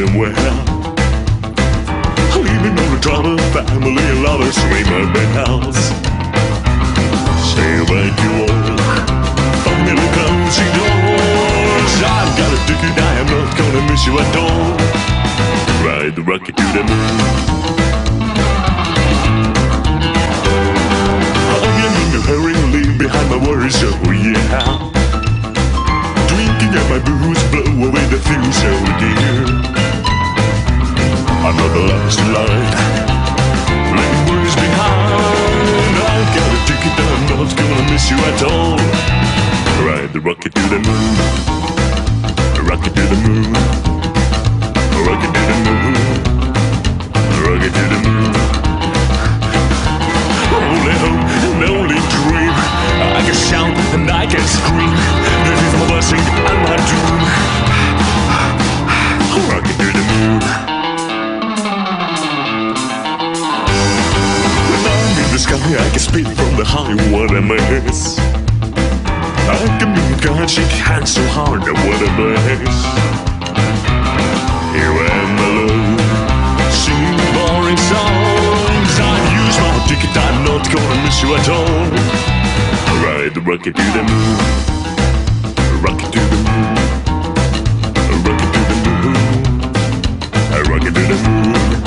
feeling well. Leaving all the trouble, family and lovers, ring my bells. Say thank you all, family closing doors. I've got a ticket, I am not gonna miss you at all. Ride the rocket to the moon. I am in a hurry, leave behind my worries, oh yeah. Drinking at my booze, blow away the fuse, oh dear. I'm not the last line, leaving worries behind. I got a ticket, I'm not gonna miss you at all. Ride the rocket to the moon, rocket to the moon, rocket to the moon, rocket to the moon. Only hope and only dream, I can shout and I can scream. This is my blessing and my doom. Rocket to the moon. The sky, I can speak from the high, what a mess. I can meet God, shake hands so hard, what a bless. Here I am alone, singing boring songs. I've used my ticket, I'm not gonna miss you at all. Ride the rocket to the moon, rocket to the moon, rocket to the moon, rocket to the moon.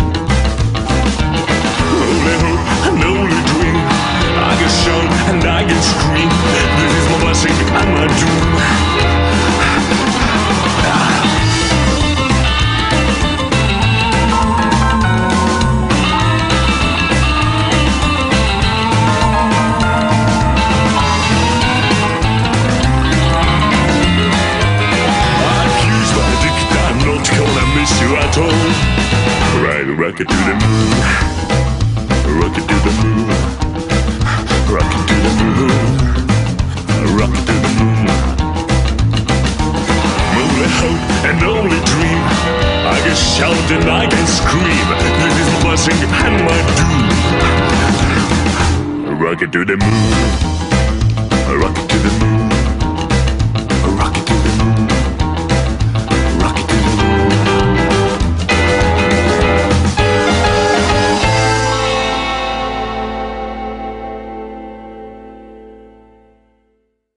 Only hope and only dream, I can shout and I can scream. This is my blessing and my doom. I've used my ticket, I'm not gonna miss you at all. Ride a rocket to the moon, rocket to the moon, rocket to the moon, rocket to the moon. Only hope and only dream, I can shout and I can scream. This is my blessing and my doom. Rocket to the moon, rocket to the moon.